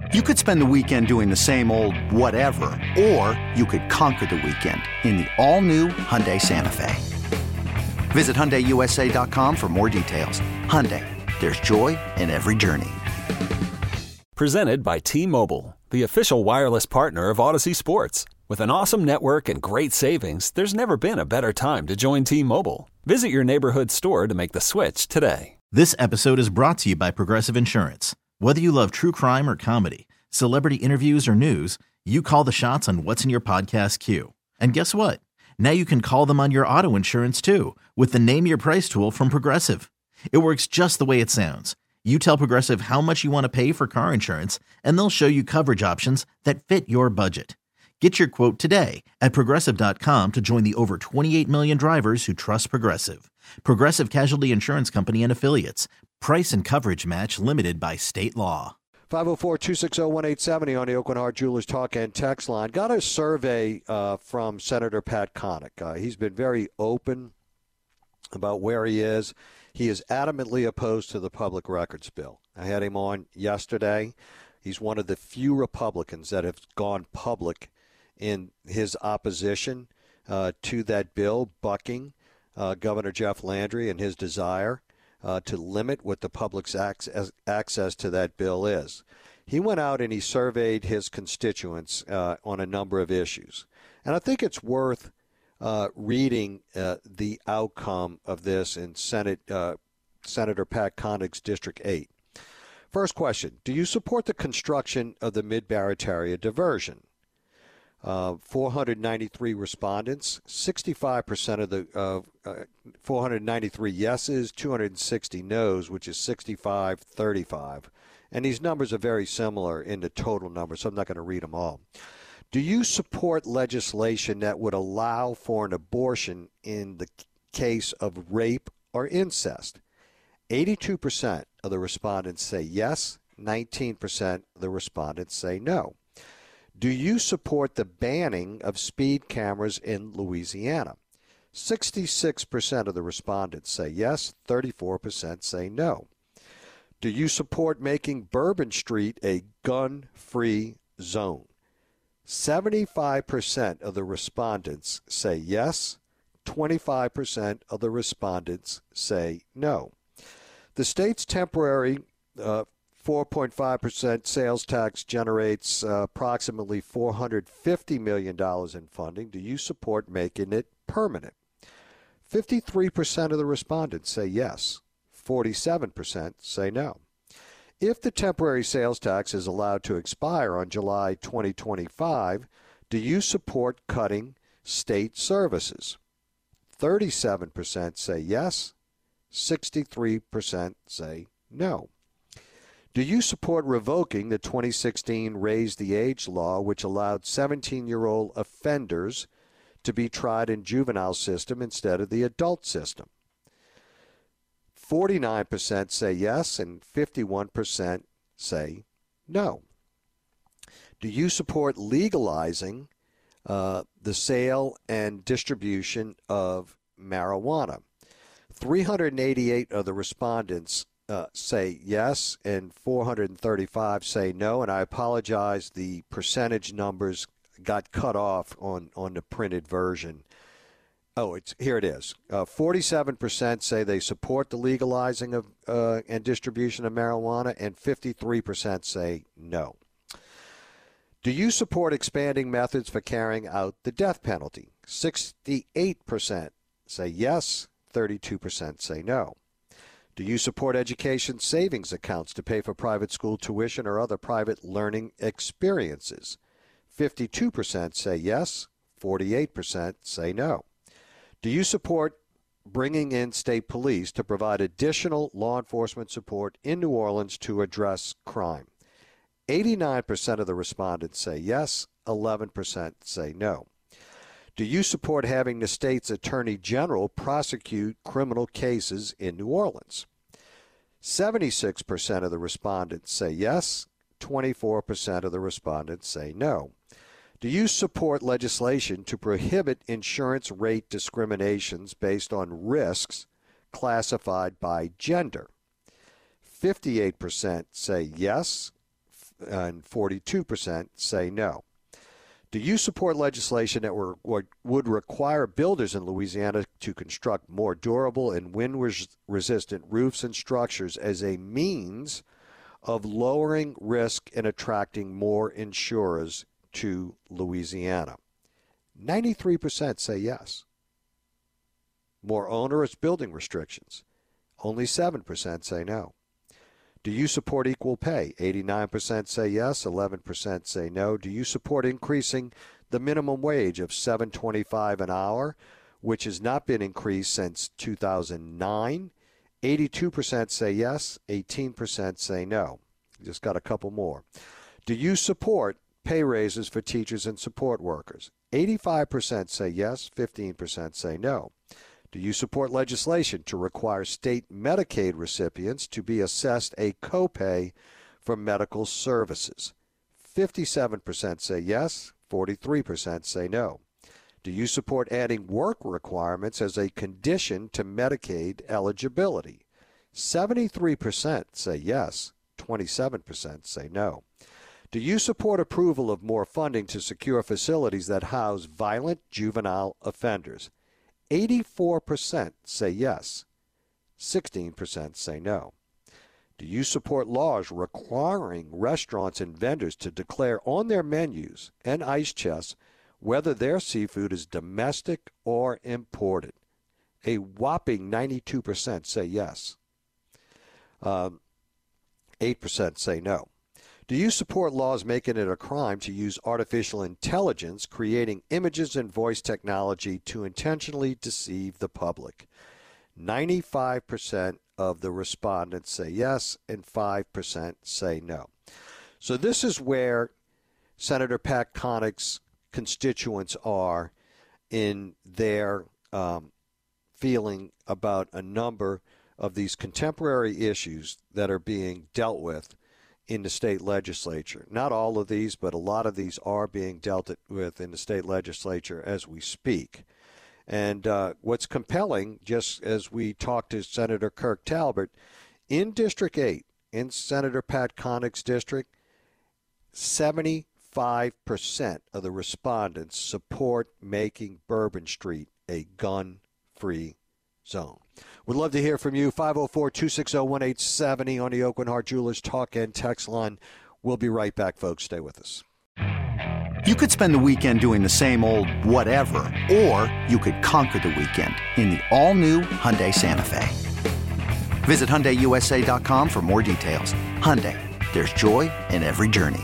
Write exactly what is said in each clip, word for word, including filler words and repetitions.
You could spend the weekend doing the same old whatever, or you could conquer the weekend in the all-new Hyundai Santa Fe. Visit Hyundai U S A dot com for more details. Hyundai, there's joy in every journey. Presented by T-Mobile, the official wireless partner of Odyssey Sports. With an awesome network and great savings, there's never been a better time to join T-Mobile. Visit your neighborhood store to make the switch today. This episode is brought to you by Progressive Insurance. Whether you love true crime or comedy, celebrity interviews or news, you call the shots on what's in your podcast queue. And guess what? Now you can call them on your auto insurance too with the Name Your Price tool from Progressive. It works just the way it sounds. You tell Progressive how much you want to pay for car insurance, and they'll show you coverage options that fit your budget. Get your quote today at Progressive dot com to join the over twenty-eight million drivers who trust Progressive. Progressive Casualty Insurance Company and Affiliates. Price and coverage match limited by state law. five oh four, two six oh, one eight seven oh on the Oakland Heart Jewelers Talk and Text line. Got a survey uh, from Senator Pat Connick. Uh, he's been very open about where he is. He is adamantly opposed to the public records bill. I had him on yesterday. He's one of the few Republicans that have gone public in his opposition uh, to that bill, bucking uh, Governor Jeff Landry and his desire uh, to limit what the public's access, access to that bill is. He went out and he surveyed his constituents uh, on a number of issues. And I think it's worth uh, reading uh, the outcome of this in Senate uh, Senator Pat Connick's District eight. First question, do you support the construction of the Mid-Barataria diversion? Uh, four hundred ninety-three respondents, sixty-five percent of the uh, uh, four hundred ninety-three yeses, two hundred sixty noes, which is sixty-five thirty-five. And these numbers are very similar in the total numbers, so I'm not going to read them all. Do you support legislation that would allow for an abortion in the case of rape or incest? eighty-two percent of the respondents say yes, nineteen percent of the respondents say no. Do you support the banning of speed cameras in Louisiana? sixty-six percent of the respondents say yes, thirty-four percent say no. Do you support making Bourbon Street a gun-free zone? seventy-five percent of the respondents say yes, twenty-five percent of the respondents say no. The state's temporary uh, four point five percent sales tax generates uh, approximately four hundred fifty million dollars in funding. Do you support making it permanent? fifty-three percent of the respondents say yes. forty-seven percent say no. If the temporary sales tax is allowed to expire on July twenty twenty-five, do you support cutting state services? thirty-seven percent say yes. sixty-three percent say no. Do you support revoking the twenty sixteen Raise the Age law, which allowed seventeen-year-old offenders to be tried in juvenile system instead of the adult system? forty-nine percent say yes, and fifty-one percent say no. Do you support legalizing uh, the sale and distribution of marijuana? three hundred eighty-eight of the respondents uh, say yes, and four hundred thirty-five say no. And I apologize, the percentage numbers got cut off on, on the printed version. Oh, it's here it is. Uh, forty-seven percent say they support the legalizing of uh, and distribution of marijuana, and fifty-three percent say no. Do you support expanding methods for carrying out the death penalty? sixty-eight percent say yes, thirty-two percent say no. Do you support education savings accounts to pay for private school tuition or other private learning experiences? fifty-two percent say yes, forty-eight percent say no. Do you support bringing in state police to provide additional law enforcement support in New Orleans to address crime? eighty-nine percent of the respondents say yes, eleven percent say no. Do you support having the state's attorney general prosecute criminal cases in New Orleans? seventy-six percent of the respondents say yes, twenty-four percent of the respondents say no. Do you support legislation to prohibit insurance rate discriminations based on risks classified by gender? fifty-eight percent say yes, and forty-two percent say no. Do you support legislation that were, would require builders in Louisiana to construct more durable and wind-resistant roofs and structures as a means of lowering risk and attracting more insurers to Louisiana? ninety-three percent say yes. More onerous building restrictions. Only seven percent say no. Do you support equal pay? eighty-nine percent say yes, eleven percent say no. Do you support increasing the minimum wage of seven dollars and twenty-five cents an hour, which has not been increased since two thousand nine? eighty-two percent say yes, eighteen percent say no. Just got a couple more. Do you support pay raises for teachers and support workers? eighty-five percent say yes, fifteen percent say no. Do you support legislation to require state Medicaid recipients to be assessed a copay for medical services? fifty-seven percent say yes, forty-three percent say no. Do you support adding work requirements as a condition to Medicaid eligibility? seventy-three percent say yes, twenty-seven percent say no. Do you support approval of more funding to secure facilities that house violent juvenile offenders? eighty-four percent say yes, sixteen percent say no. Do you support laws requiring restaurants and vendors to declare on their menus and ice chests whether their seafood is domestic or imported? A whopping ninety-two percent say yes. Um, eight percent say no. Do you support laws making it a crime to use artificial intelligence, creating images and voice technology to intentionally deceive the public? ninety-five percent of the respondents say yes, and five percent say no. So this is where Senator Pat Connick's constituents are in their um, feeling about a number of these contemporary issues that are being dealt with in the state legislature. Not all of these, but a lot of these are being dealt with in the state legislature as we speak. And uh, what's compelling, just as we talked to Senator Kirk Talbot, in District eight, in Senator Pat Connick's district, seventy-five percent of the respondents support making Bourbon Street a gun-free zone. We'd love to hear from you. five oh four, two six oh, one eight seven oh on the Aucoin Hart Jewelers Talk and Text line. We'll be right back, folks. Stay with us. You could spend the weekend doing the same old whatever, or you could conquer the weekend in the all-new Hyundai Santa Fe. Visit Hyundai U S A dot com for more details. Hyundai, there's joy in every journey.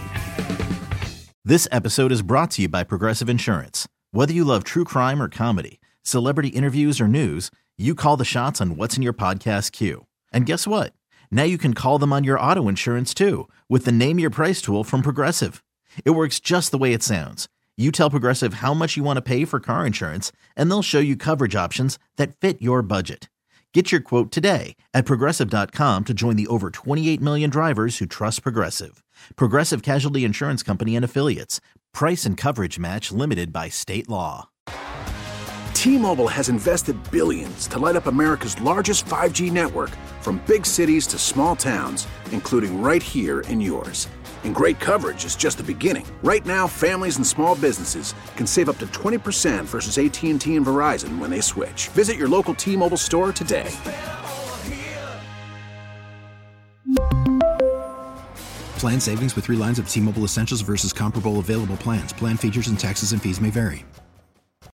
This episode is brought to you by Progressive Insurance. Whether you love true crime or comedy, celebrity interviews or news, you call the shots on what's in your podcast queue. And guess what? Now you can call them on your auto insurance too with the Name Your Price tool from Progressive. It works just the way it sounds. You tell Progressive how much you want to pay for car insurance, and they'll show you coverage options that fit your budget. Get your quote today at Progressive dot com to join the over twenty-eight million drivers who trust Progressive. Progressive Casualty Insurance Company and Affiliates. Price and coverage match limited by state law. T-Mobile has invested billions to light up America's largest five G network, from big cities to small towns, including right here in yours. And great coverage is just the beginning. Right now, families and small businesses can save up to twenty percent versus A T and T and Verizon when they switch. Visit your local T-Mobile store today. Plan savings with three lines of T-Mobile Essentials versus comparable available plans. Plan features and taxes and fees may vary.